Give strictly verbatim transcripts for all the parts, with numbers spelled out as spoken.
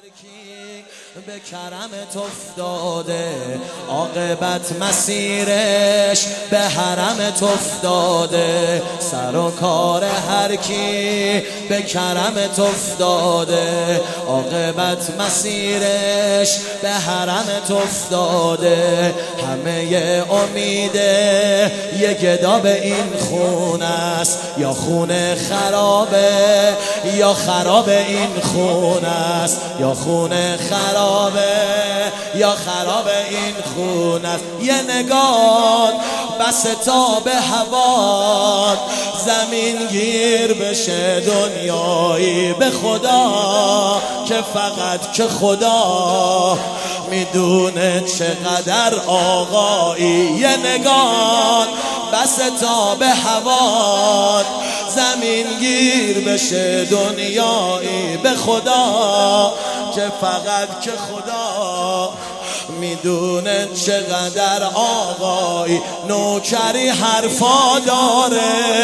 کی به کرمت افتاده، عاقبت مسیرش به حرمت افتاده. سر و کار هر کی به کرمت افتاده، عاقبت مسیرش به حرمت افتاده. همه امیده یه گدا به این خون است، یا خون خرابه یا خراب این خون است، یا خون خرابه یا خراب این خون است. یه نگاه بس تا به هوا زمین گیر بشه دنیایی به خدا، که فقط که خدا میدونه چقدر آقایی. یه نگاه بس تا به هوا زمین گیر بشه دنیایی به خدا، که فقط که خدا میدونه چقدر آقایی. نوکری حرفا داره،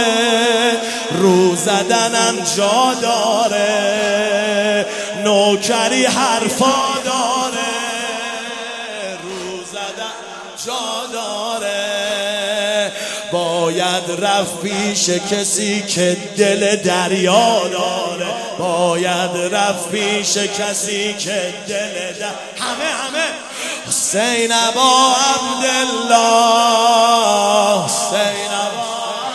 رو زدنم جا داره. نوکری حرفا داره، رو زدن جا داره. باید رفت پیش کسی که دل دریا داره، باید رفت پیش کسی که دل در همه همه حسین ابا عبدالله، حسین ابا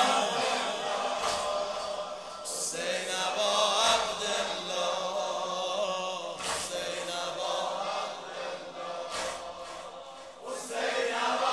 حسین ابا عبدالله، حسین ابا عبدالله، حسین ابا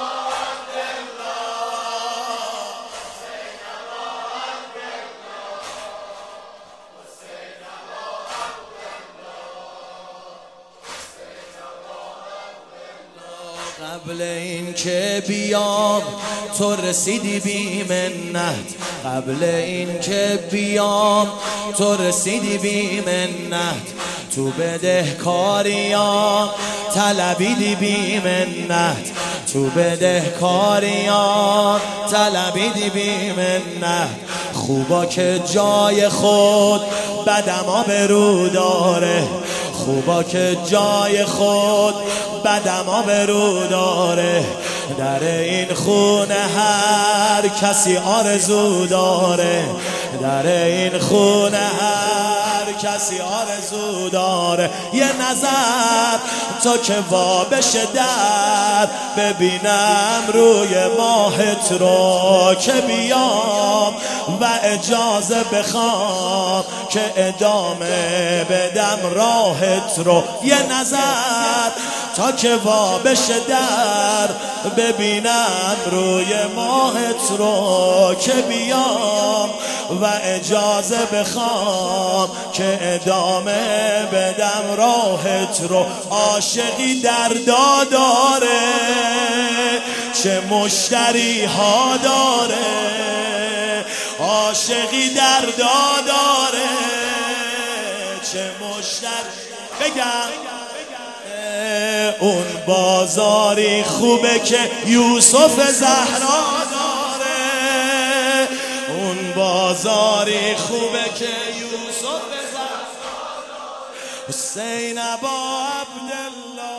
قبل این که بیام تو رسیدی بی منت، قبل این که بیام تو رسیدی بی منت. تو بدهکاریام طلبیدی بی منت، تو بدهکاریام طلبیدی بی منت. خوبا که جای خود بدم آبرو داره، خوبا که جای خود بدم آبرو داره. در این خونه هر کسی آرزو داره، در این خونه هر کسی آرزو داره. یه نظر تا که وا بشه در ببینم روی ماهت رو، که بیام و اجازه بخوام که ادامه بدم راهت رو. یه نظر تا که وا بشه در ببینم روی ماهت رو، که بیام و اجازه بخوام که ادامه بدم راهت رو. عاشقی دردا داره، چه مشتری ها داره. عاشقی دردا داره، چه مشتری. بگم اون بازاری خوبه که یوسف زهرا داره، اون بازاری خوبه که یوسف زهرا داره. حسین ابا عبدالله.